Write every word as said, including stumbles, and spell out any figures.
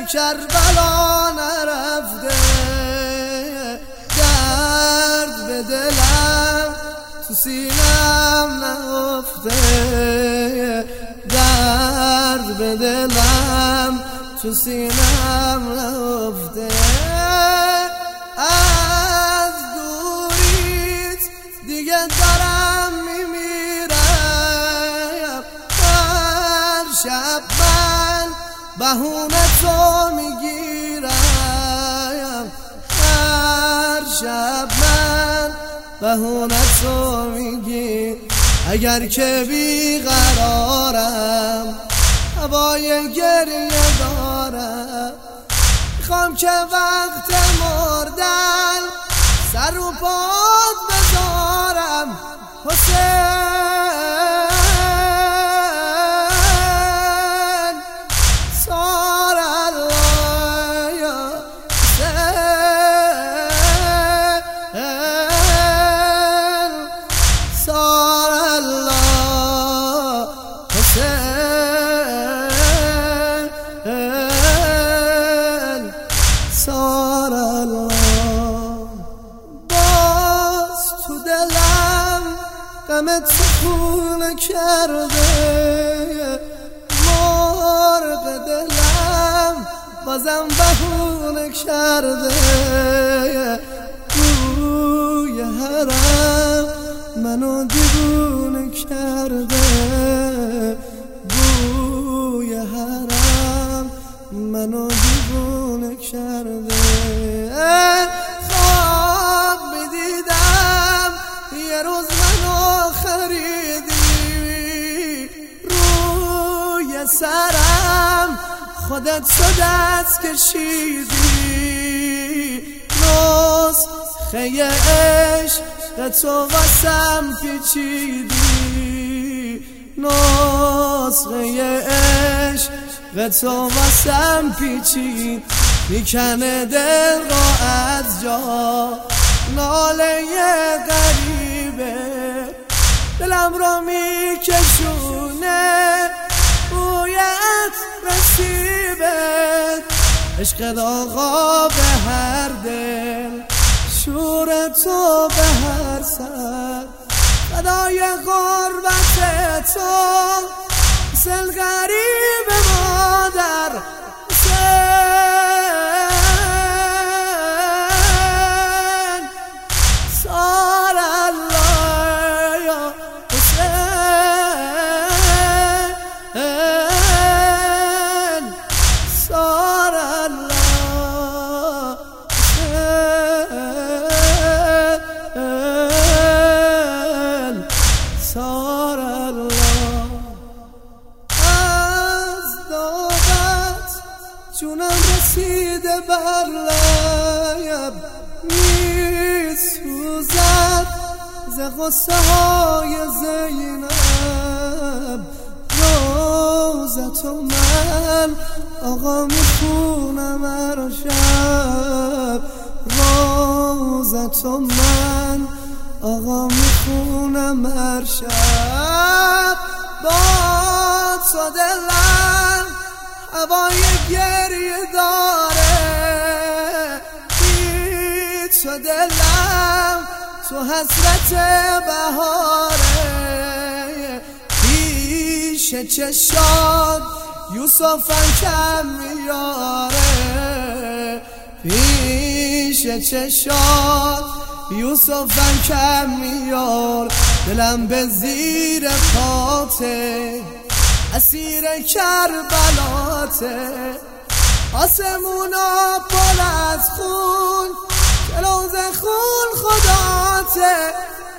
کربلا نرفته، درد به دلم تو سینم نهفته، درد به دلم تو سینم نهفته. از دوریت دیگه دارم میمیرم، هر شب من بهونه تو میگیرم، هر شب من بهونه تو میگیرم. اگر که بیقرارم هوای گریه دارم، میخوام که وقت مردن سر و پات بذارم. حسین سار الله یا حسین سار الله حسین سار الله. باز تو دلم غمت سکونه کرده، مرغ دلم بازم بهونه کرده. بوی حرم منو دیوونه کرده، بوی حرم منو دیوونه کرده. خواب میدیدم یه روز منو خریدی، روی سرم خودت تو دست کشیدی، نسخه عشق تو واسم پیچیدی، نسخه عشق تو واسم پیچید. میکنه دل را از جا ناله غریبه، دلم را میکشونه بویت رسیبه. عشق آقا به هر دل، شور تو به هر سر، فدای غربت تو مثل غریب مادر. حسین سار الله یا حسین سار الله حسین سار الله. از داغت جونم رسیده بر لب، میسوزد ز غصه های زینب. روزتو من آقا میخونم هر شب، روزتو من آقا میخونم هر شب. با تو دلم هوای گریه داره، بی تو دلم تو حسرت بهاره. پیش چشات یوسفم کم میاره، پیش چشات یوسفم کم میار. دلم به زیر پاته اسیر کربلاته، آسمونا پر از خون، کلوز خون خداته.